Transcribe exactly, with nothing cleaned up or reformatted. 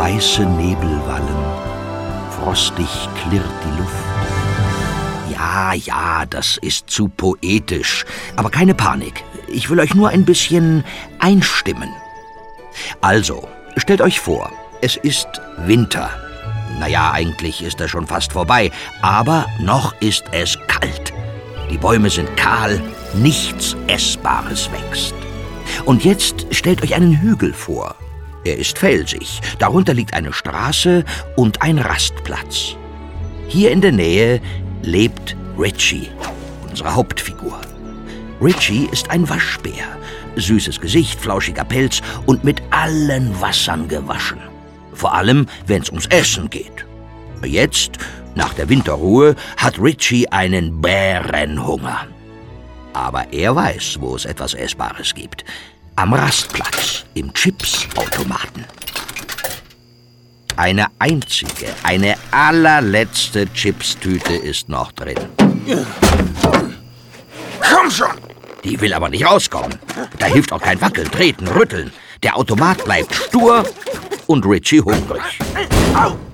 weiße Nebelwallen, frostig klirrt die Luft. Ja, ja, das ist zu poetisch. Aber keine Panik. Ich will euch nur ein bisschen einstimmen. Also, stellt euch vor, es ist Winter. Naja, eigentlich ist er schon fast vorbei, aber noch ist es kalt. Die Bäume sind kahl, nichts Essbares wächst. Und jetzt stellt euch einen Hügel vor. Er ist felsig, darunter liegt eine Straße und ein Rastplatz. Hier in der Nähe lebt Richie, unsere Hauptfigur. Richie ist ein Waschbär. Süßes Gesicht, flauschiger Pelz und mit allen Wassern gewaschen. Vor allem, wenn es ums Essen geht. Jetzt, nach der Winterruhe, hat Richie einen Bärenhunger. Aber er weiß, wo es etwas Essbares gibt. Am Rastplatz, im Chipsautomaten. Eine einzige, eine allerletzte Chipstüte ist noch drin. Komm schon! Die will aber nicht rauskommen. Da hilft auch kein Wackeln, Treten, Rütteln. Der Automat bleibt stur und Richie hungrig. Au!